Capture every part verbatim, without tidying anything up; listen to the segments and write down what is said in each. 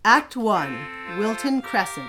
Act One, Wilton Crescent.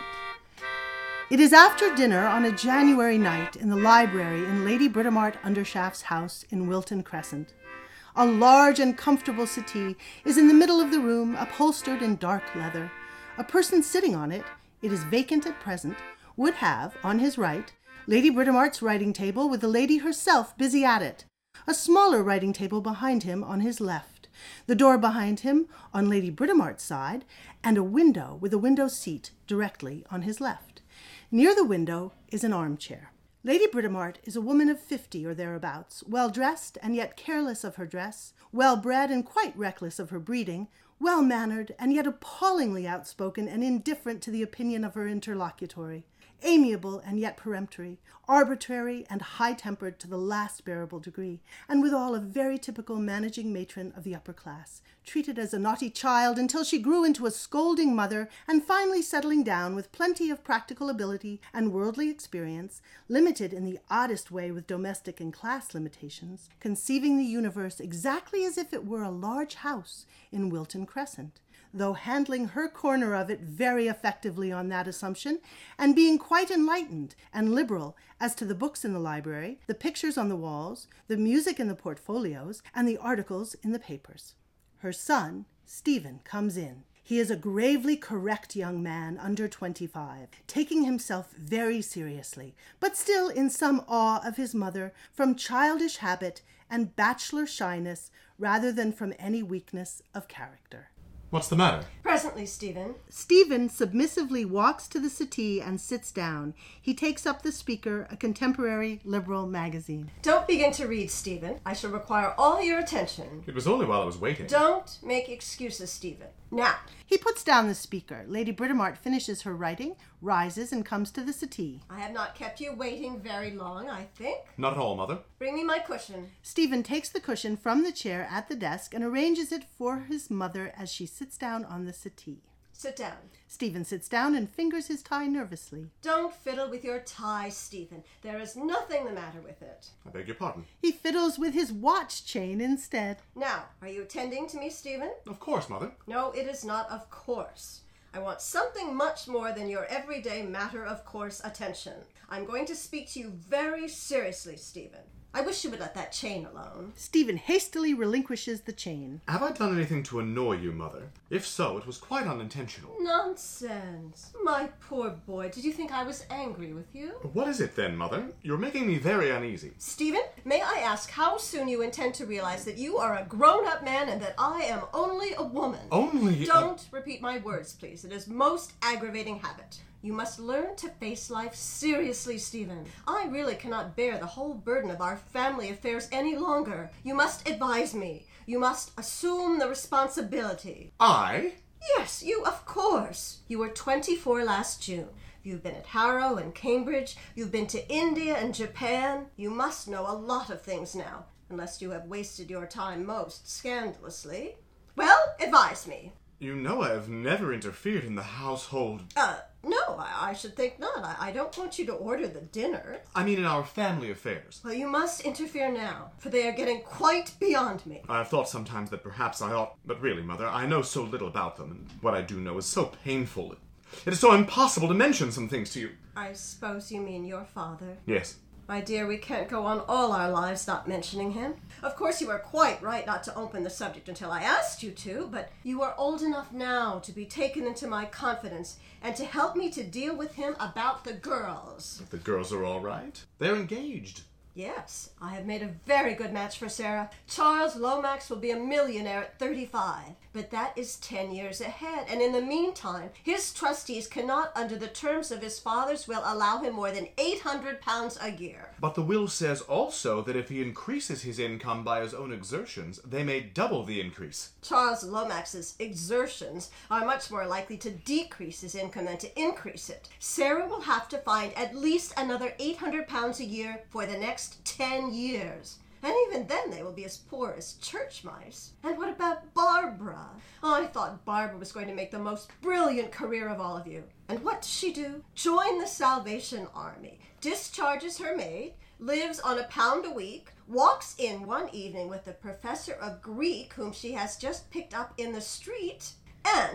It is after dinner on a January night in the library in Lady Britomart Undershaft's house in Wilton Crescent. A large and comfortable settee is in the middle of the room, upholstered in dark leather. A person sitting on it, it is vacant at present, would have, on his right, Lady Britomart's writing table with the lady herself busy at it. A smaller writing table behind him on his left. The door behind him on Lady Britomart's side, and a window with a window seat directly on his left. Near the window is an armchair. Lady Britomart is a woman of fifty or thereabouts, well-dressed and yet careless of her dress, well-bred and quite reckless of her breeding, well-mannered and yet appallingly outspoken and indifferent to the opinion of her interlocutory, amiable and yet peremptory, arbitrary and high-tempered to the last bearable degree, and withal a very typical managing matron of the upper class, treated as a naughty child until she grew into a scolding mother, and finally settling down with plenty of practical ability and worldly experience, limited in the oddest way with domestic and class limitations, conceiving the universe exactly as if it were a large house in Wilton Crescent, though handling her corner of it very effectively on that assumption, and being quite enlightened and liberal as to the books in the library, the pictures on the walls, the music in the portfolios, and the articles in the papers. Her son, Stephen, comes in. He is a gravely correct young man under twenty-five, taking himself very seriously, but still in some awe of his mother from childish habit and bachelor shyness rather than from any weakness of character. What's the matter? Presently, Stephen. Stephen submissively walks to the settee and sits down. He takes up the Speaker, a contemporary liberal magazine. Don't begin to read, Stephen. I shall require all your attention. It was only while I was waiting. Don't make excuses, Stephen. Now. He puts down the Speaker. Lady Britomart finishes her writing, rises, and comes to the settee. I have not kept you waiting very long, I think. Not at all, Mother. Bring me my cushion. Stephen takes the cushion from the chair at the desk and arranges it for his mother as she sits down on the settee. Sit down. Stephen sits down and fingers his tie nervously. Don't fiddle with your tie, Stephen. There is nothing the matter with it. I beg your pardon. He fiddles with his watch chain instead. Now, are you attending to me, Stephen? Of course, Mother. No, it is not of course. I want something much more than your everyday matter-of-course attention. I'm going to speak to you very seriously, Stephen. I wish you would let that chain alone. Stephen hastily relinquishes the chain. Have I done anything to annoy you, Mother? If so, it was quite unintentional. Nonsense. My poor boy, did you think I was angry with you? What is it then, Mother? You're making me very uneasy. Stephen, may I ask how soon you intend to realize that you are a grown-up man and that I am only a woman? Only... Don't a... repeat my words, please. It is most aggravating habit. You must learn to face life seriously, Stephen. I really cannot bear the whole burden of our family affairs any longer. You must advise me. You must assume the responsibility. I? Yes, you, of course. You were twenty-four last June. You've been at Harrow and Cambridge. You've been to India and Japan. You must know a lot of things now, unless you have wasted your time most scandalously. Well, advise me. You know I have never interfered in the household... Uh, no, I, I should think not. I, I don't want you to order the dinner. I mean in our family affairs. Well, you must interfere now, for they are getting quite beyond me. I have thought sometimes that perhaps I ought... But really, Mother, I know so little about them, and what I do know is so painful. It is so impossible to mention some things to you. I suppose you mean your father? Yes. My dear, we can't go on all our lives not mentioning him. Of course, you are quite right not to open the subject until I asked you to, but you are old enough now to be taken into my confidence and to help me to deal with him about the girls. If the girls are all right. They're engaged. Yes, I have made a very good match for Sarah. Charles Lomax will be a millionaire at thirty-five, but that is ten years ahead, and in the meantime, his trustees cannot, under the terms of his father's will, allow him more than eight hundred pounds a year. But the will says also that if he increases his income by his own exertions, they may double the increase. Charles Lomax's exertions are much more likely to decrease his income than to increase it. Sarah will have to find at least another eight hundred pounds a year for the next ten years. And even then they will be as poor as church mice. And what about Barbara? Oh, I thought Barbara was going to make the most brilliant career of all of you. And what does she do? Join the Salvation Army, discharges her maid, lives on a pound a week, walks in one evening with the professor of Greek whom she has just picked up in the street, and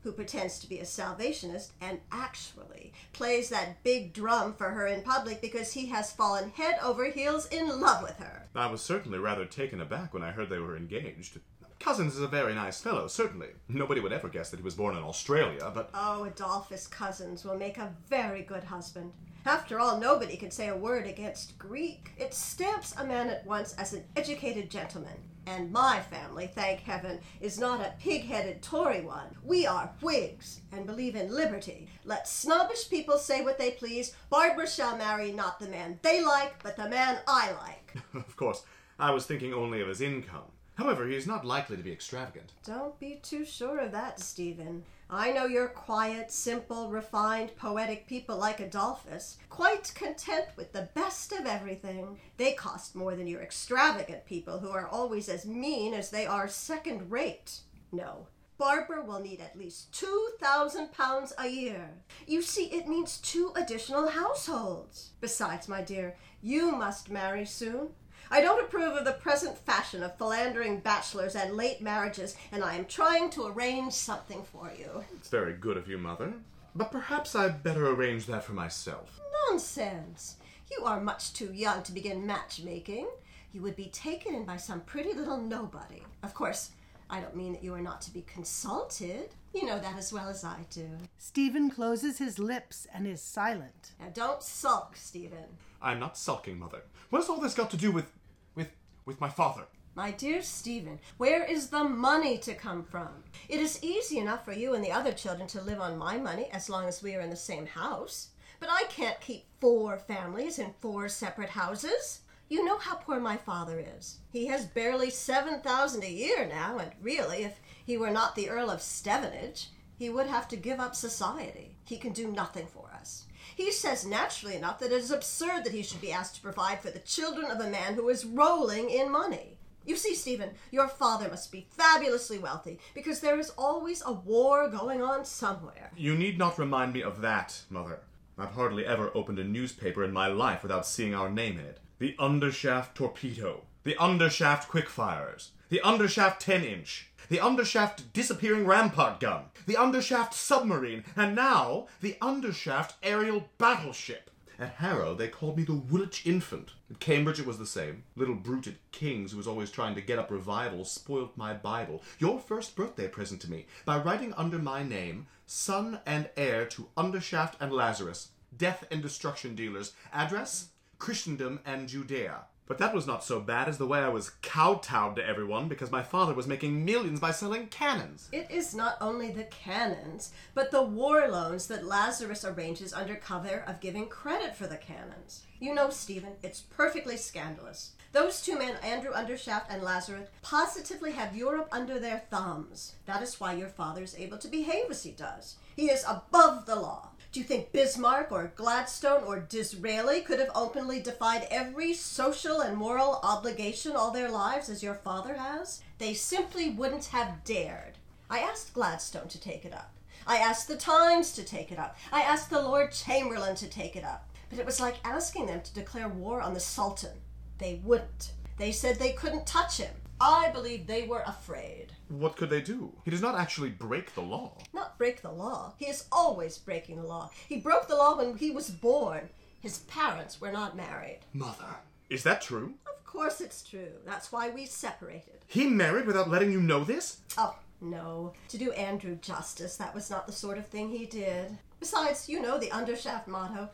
who pretends to be a Salvationist and actually plays that big drum for her in public because he has fallen head over heels in love with her. I was certainly rather taken aback when I heard they were engaged. Cousins is a very nice fellow, certainly. Nobody would ever guess that he was born in Australia, but... Oh, Adolphus Cousins will make a very good husband. After all, nobody can say a word against Greek. It stamps a man at once as an educated gentleman. And my family, thank heaven, is not a pig-headed Tory one. We are Whigs and believe in liberty. Let snobbish people say what they please. Barbara shall marry not the man they like, but the man I like. Of course, I was thinking only of his income. However, he is not likely to be extravagant. Don't be too sure of that, Stephen. I know you're quiet, simple, refined, poetic people like Adolphus, quite content with the best of everything. They cost more than your extravagant people who are always as mean as they are second-rate. No, Barbara will need at least two thousand pounds a year. You see, it means two additional households. Besides, my dear, you must marry soon. I don't approve of the present fashion of philandering bachelors and late marriages, and I am trying to arrange something for you. It's very good of you, Mother. But perhaps I'd better arrange that for myself. Nonsense. You are much too young to begin matchmaking. You would be taken in by some pretty little nobody. Of course, I don't mean that you are not to be consulted. You know that as well as I do. Stephen closes his lips and is silent. Now don't sulk, Stephen. I'm not sulking, Mother. What has all this got to do with... with... with my father? My dear Stephen, where is the money to come from? It is easy enough for you and the other children to live on my money as long as we are in the same house. But I can't keep four families in four separate houses. You know how poor my father is. He has barely seven thousand a year now, and really, if he were not the Earl of Stevenage, he would have to give up society. He can do nothing for us. He says naturally enough that it is absurd that he should be asked to provide for the children of a man who is rolling in money. You see, Stephen, your father must be fabulously wealthy, because there is always a war going on somewhere. You need not remind me of that, Mother. I've hardly ever opened a newspaper in my life without seeing our name in it. The Undershaft Torpedo. The Undershaft Quickfires. The Undershaft ten-inch. The Undershaft Disappearing Rampart Gun. The Undershaft Submarine. And now, the Undershaft Aerial Battleship. At Harrow, they called me the Woolwich Infant. At Cambridge, it was the same. Little brute at King's, who was always trying to get up revivals, spoilt my Bible. Your first birthday present to me, by writing under my name, son and heir to Undershaft and Lazarus, death and destruction dealers, address, Christendom and Judea. But that was not so bad as the way I was kowtowed to everyone because my father was making millions by selling cannons. It is not only the cannons, but the war loans that Lazarus arranges under cover of giving credit for the cannons. You know, Stephen, it's perfectly scandalous. Those two men, Andrew Undershaft and Lazarus, positively have Europe under their thumbs. That is why your father is able to behave as he does. He is above the law. Do you think Bismarck or Gladstone or Disraeli could have openly defied every social and moral obligation all their lives as your father has? They simply wouldn't have dared. I asked Gladstone to take it up. I asked the Times to take it up. I asked the Lord Chamberlain to take it up. But it was like asking them to declare war on the Sultan. They wouldn't. They said they couldn't touch him. I believe they were afraid. What could they do? He does not actually break the law. Not break the law. He is always breaking the law. He broke the law when he was born. His parents were not married. Mother, is that true? Of course it's true. That's why we separated. He married without letting you know this? Oh, no. To do Andrew justice, that was not the sort of thing he did. Besides, you know the Undershaft motto,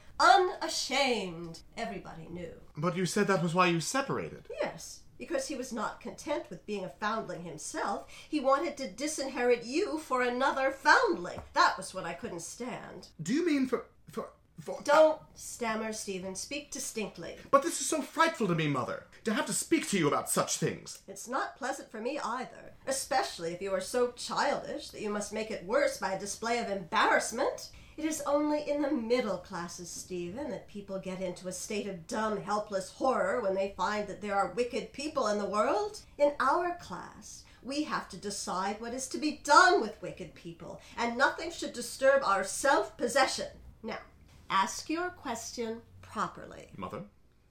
unashamed. Everybody knew. But you said that was why you separated. Yes. Because he was not content with being a foundling himself, he wanted to disinherit you for another foundling. That was what I couldn't stand. Do you mean for... for... for... Don't stammer, Stephen. Speak distinctly. But this is so frightful to me, Mother, to have to speak to you about such things. It's not pleasant for me either, especially if you are so childish that you must make it worse by a display of embarrassment. It is only in the middle classes, Stephen, that people get into a state of dumb, helpless horror when they find that there are wicked people in the world. In our class, we have to decide what is to be done with wicked people, and nothing should disturb our self-possession. Now, ask your question properly. Mother,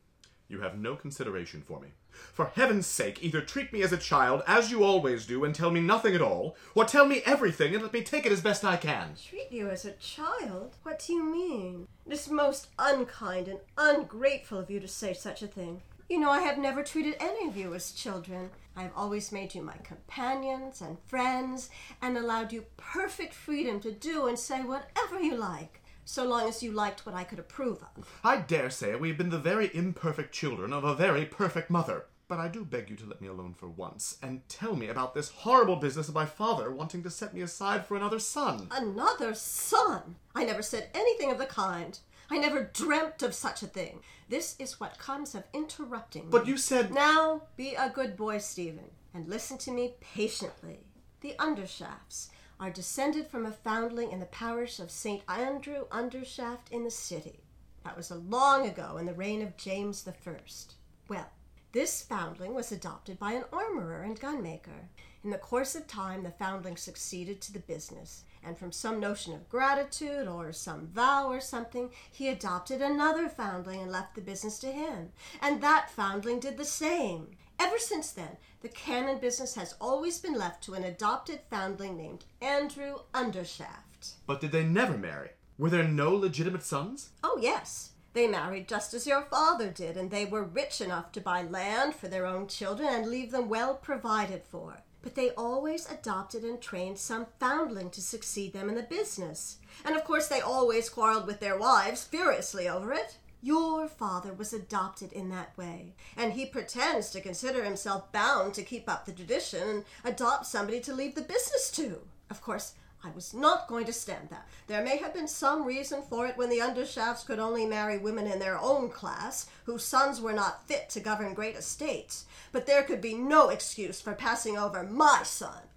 You have no consideration for me. For heaven's sake, either treat me as a child, as you always do, and tell me nothing at all, or tell me everything and let me take it as best I can. Treat you as a child? What do you mean? It is most unkind and ungrateful of you to say such a thing. You know I have never treated any of you as children. I have always made you my companions and friends, and allowed you perfect freedom to do and say whatever you like, so long as you liked what I could approve of. I dare say we have been the very imperfect children of a very perfect mother. But I do beg you to let me alone for once, and tell me about this horrible business of my father wanting to set me aside for another son. Another son? I never said anything of the kind. I never dreamt of such a thing. This is what comes of interrupting me. But you said... Now, be a good boy, Stephen, and listen to me patiently. The Undershafts are descended from a foundling in the parish of Saint Andrew Undershaft in the city. That was a long ago in the reign of James the First. Well, this foundling was adopted by an armorer and gunmaker. In the course of time, the foundling succeeded to the business, and from some notion of gratitude or some vow or something, he adopted another foundling and left the business to him. And that foundling did the same. Ever since then, the cannon business has always been left to an adopted foundling named Andrew Undershaft. But did they never marry? Were there no legitimate sons? Oh, yes. They married just as your father did, and they were rich enough to buy land for their own children and leave them well provided for. But they always adopted and trained some foundling to succeed them in the business. And of course they always quarreled with their wives furiously over it. Your father was adopted in that way, and he pretends to consider himself bound to keep up the tradition and adopt somebody to leave the business to. Of course, I was not going to stand that. There may have been some reason for it when the Undershafts could only marry women in their own class, whose sons were not fit to govern great estates. But there could be no excuse for passing over my son.